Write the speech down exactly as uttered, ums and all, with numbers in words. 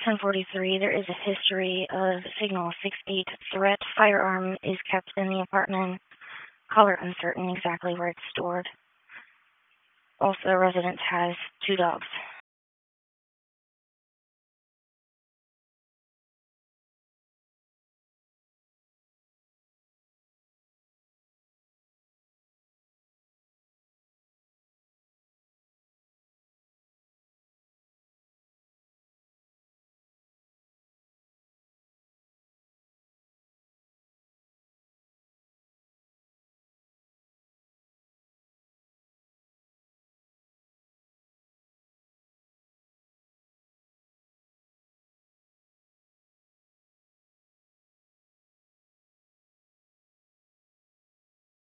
ten forty-three, there is a history of signal six eight threat. Firearm is kept in the apartment. Caller uncertain exactly where it's stored. Also, residence has two dogs.